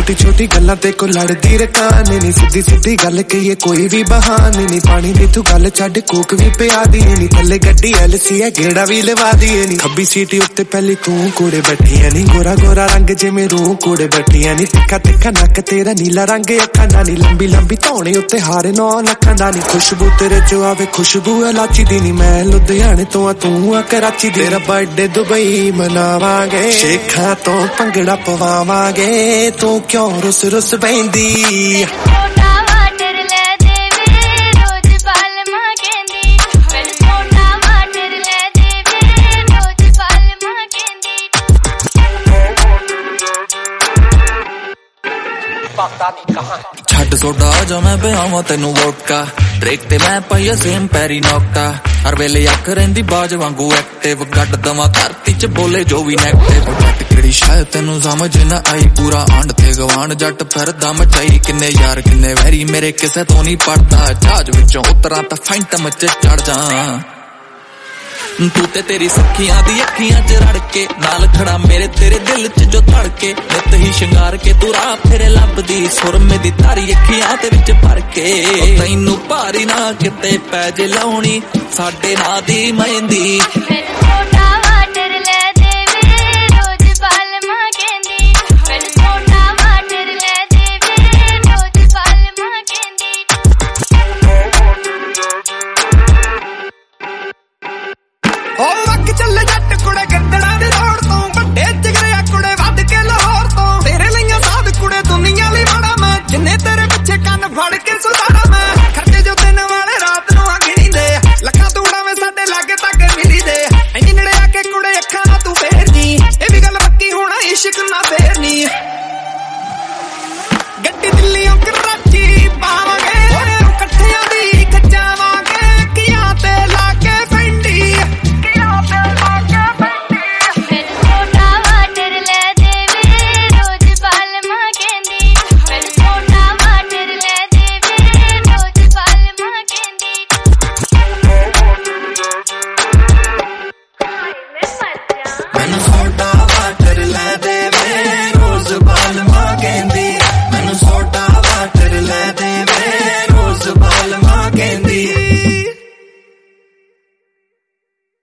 छोटी छोटी गल्लां ते को लड़दी रकाने नी, सीधी सीधी गल कहिए कोई भी बहाने नी। पानी दी तू गल छड्ड कोक भी पिया दी नी, थल्ले गड्डी LC है गेड़ा भी लवा दिए नी। खब्बी सीटी उत्ते पहली तू कोड़े बैठी है नी, गोरा गोरा रंग जिवें रूह कोड़े बैठी है नी। तिखा तिखा नक तेरा नीला रंग अखां दा नी, लंबी लंबी धौणी उत्ते हारे 9 लखां दा नी। खुशबू तेरे चो आवे खुशबू इलाची दी नी, मैं लुधियाने तो आ तू आ कराची दी। तेरा बर्थडे दुबई मनावांगे, शेखां तो भंगड़ा पवावांगे, तू क्यों रुस रुस बैंदी। छड्ड सोडा जा मैं पियावां तेनू वोडका, ब्रेक ते मैं पाइया सेम पैरी नोका। हर वेले अख रहिंदी बाज वांगू एक्टिव, गड्ड दवा धरती च बोले जो भी नेगेटिव। जट केड़ी शायद तेनू समझ न आई, पूरा आंड ते गवांड जट फिरदा मचाई। किन्ने यार किन्ने वैरी मेरे किसे तो नहीं पड़दा, जहाज विचों उतरां तां फैंटम च चढ़ जा। तू ते तेरी सखियां दी अखियां च रड़ के, नाल खड़ा मेरे तेरे दिल च जो धड़के। नित ही शिंगार के तू राह फिरे लभदी, सुरमे दी तारी अखियां ते विच भर के। तैनू भारी ना किते पै जे लाउणी, साडे नां दी मेहंदी।